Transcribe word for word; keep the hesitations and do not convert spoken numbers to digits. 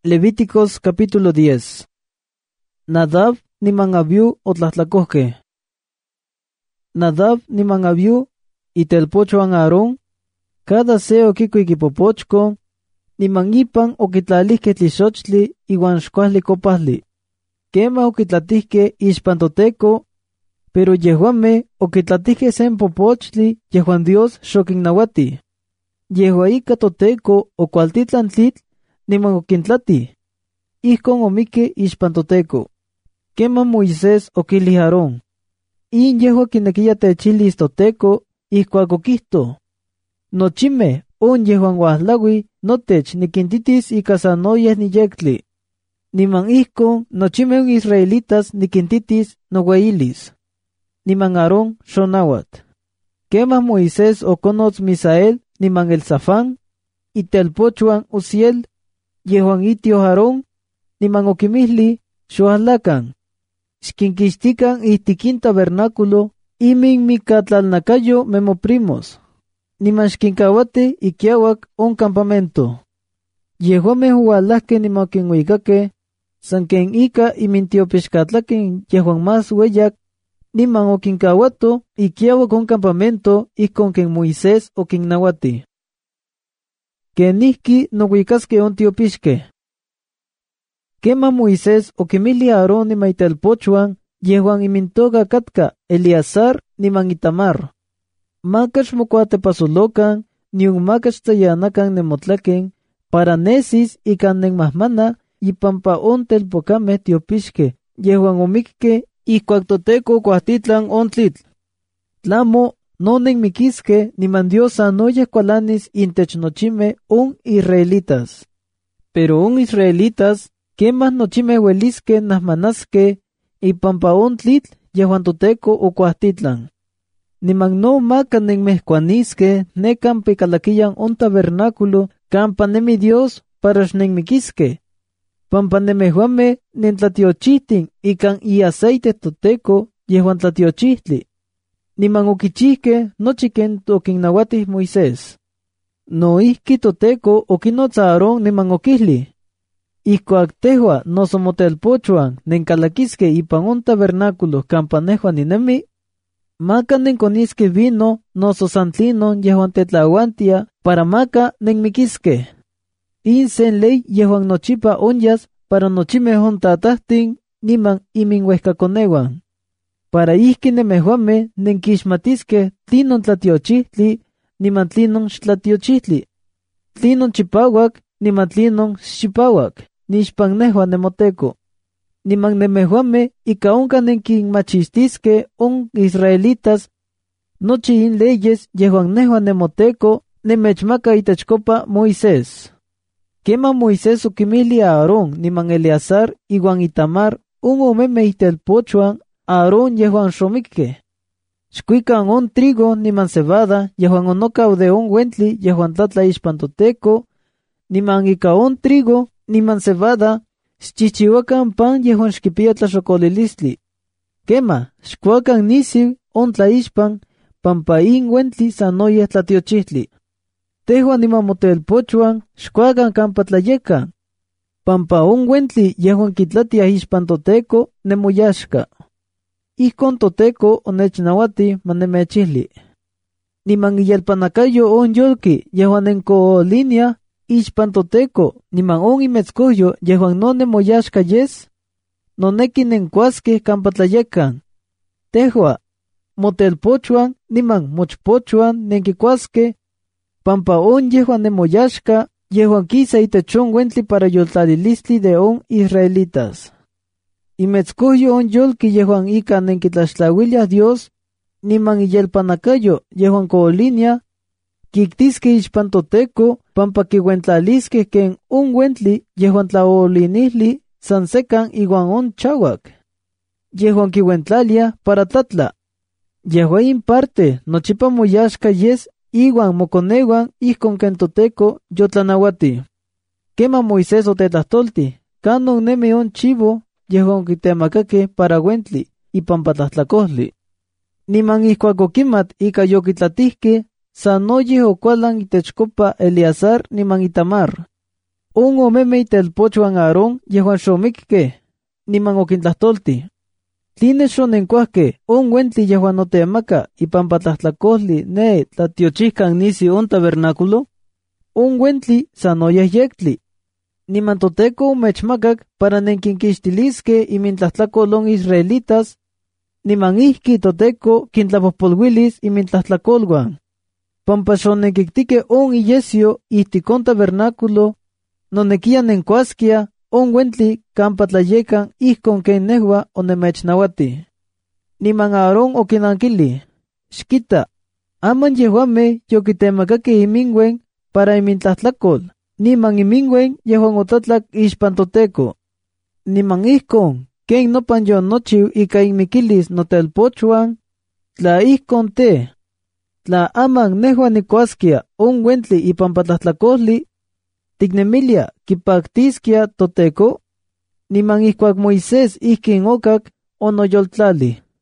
Levíticos capítulo diez. Nadab niman Abiú otlahtlacohque. Nadab niman Abiú itelpochuan Aarón, cada se oquico iquipopochco, niman ipan oquitlalihque tlixochtli iwan xcuahli copahli. Quema oquitlatihque ixpantoteco, pero yehuame oquitlatihque sen popochtli yehuan Dios xoquinnauati. Yehua ika toteco ocualtitlan tlitl niman oquintlati. Ijkon omique ixpantoteco. Quema Moisés oquilih Aarón: In yehua quinequia techilis toteco ijkuak oquihto: Nochime on yehuan uahlaui notech niquintitis ika sanoyeh niyectli. Niman ijkon nochime on israelitas niquintitis noweilis. Niman Aarón xonauat. Quema Moisés oconotz Misael niman Elzafán, itelpochuan Uziel, yehuan itio Aarón, niman oquimihli xoahlacan: Xquinquixtican ihtiquin tabernáculo imin micatlalnacayo memoprimos, niman xquincauati iquiauac on campamento. Yehuameh ualahque niman oquinuicaque, san ken ika imintiopixcatlaquen yehuan más ueyac, niman oquincauato iquiauac on campamento ijkon ken Moisés oquinnauati. Kenihqui nohuicasque on tiopixque. Quema Moisés oquimili Aarón niman itelpochuan yehuan imintoca catca Eleazar niman Itamar: Macach mocuatepasolocan, niun macach tzayanacan nemotlaquen, para nesis ican nenmahmana ipampa on telpocameh tiopixque yehuan omicque ijkuak toteco cuahtitlan on tlitl. Tlamo no nenmiquisque niman Dios sanoyeh cualanis intech nochime on israelitas. Pero on israelitas quema nochime huelisque nahmanasque ipampa on tlitl yehuan toteco ocuahtitlan. Niman no maca nenmehcuanisque necan picalaquiyan on tabernáculo campa nemi Dios para xnenmiquisque. Pampa nemehuame nentlatiochihtin ican iaceite toteco yehuan tlatiochihtli. Niman oquichihque nochi ken oquinnauatih Moisés. Noihqui toteco oquinotz Aarón niman oquihli: Ijkuak tehua noso motelpochuan nencalaquisque ipan on tabernáculo campa nehua ninemi, maca nenconisque vino noso santlinon yehuan tetlauantia para maca nenmiquisque. In sen ley yehuan nochipa onyas para nochimeh on tatahtin niman iminhuehcaconeuan. Para ihqui nemehuame nenquixmatisque tlinon tlatiochihtli niman tlinon xtlatiochihtli, tlinon chipauac niman tlinon xchipauac nixpan nehua nemoteco. Niman nemehuame ika onca nenquinmachistisque on israelitas nochi in leyes yehuan nehua nemoteco nemechmaca itechcopa Moisés. Quema Moisés oquimili a Aarón niman Eleazar iwan Itamar on omeme itelpochuan Aarón yehuan xomicque: Xcuican on trigo niman cebada yehuan onocau de on uentli yehuan tlatla ixpan toteco, niman ika on trigo niman cebada xchihchiuacan pan yehuan xquipia tlaxocolilistli. Quema, xcuacan nisiu on tlaixpan pampa in uentli sanoyeh tlatiochihtli. Tehua niman motelpochuan xcuacan campa tlayeca, pampa on uentli yehuan quitlatiah ixpan toteco nemoyaxca. Ijkon toteco onechnauati manemechihli. Niman iyelpanacayo on yolqui yehuan nencoolinia ixpan toteco niman on imetzcohyo yehuan no nemoyaxca yes, nonequi nencuasque campa tlayecan. Tehua, motelpochuan niman mochpochuan nenquicuasque, pampa on yehuan nemoyaxca yehuan quisa itech on uentli para yoltlalilistli de on israelitas. Imetzcohyo on yolqui yehuan ika nenquitlaxtlauiliah Dios, niman iyelpanacayo yehuan coolinia, quictisque ixpan toteco pampa quiuentlalisque ken on uentli yehuan tlaolinihli san secan iwan on chauac. Yehuan quiuentlalia para tlatla. Yehua in parte nochipa moyaxca yes iwan moconeuan ijkon ken toteco yotlanauati. Quema Moisés otetlahtolti canon nemi on chivo yehuan quitemacaque para uentli ipampa tlahtlacohli. Niman ijkuak oquimat ika yoquitlatihque sanoyeh ocualan itechcopa Eleazar niman Itamar. Un omeme itelpochuan Aarón yehuan xomikque, niman okintlahtolti. Tline xonencuahque, un uentli yehuan notemaca ipampa tlahtlacohtli ne tlatiochihcan nisi un tabernáculo, un uentli sanoyehyectli. Niman toteco umechmacac para nenquinquixtilisque imintlahtlacolon israelitas, niman ihki toteco quintlapojpolhuilis imintlahtlacolhuan. Pampa xonenquictique un iyesio ihticon tabernáculo, nonequia nencuasquia un uentli campa tlayecan ihcon ken nehua onemechnauati. Niman Aarón oquinanquili, xquita, aman yehuame yoquitemacaque imingüen para imintlathlacol, niman imingüen yehuan otlatlac ixpan toteco. Niman ihcon, ken nopan yonochiu ica inmiquilis notelpochuan, tla ihcon te, tla aman nehua nicuasquia un uentli ipampa tlahtlacohtli, ticnemilia quipactisquia toteco, niman ihcuac Moisés ihquin ocac onoyoltlali.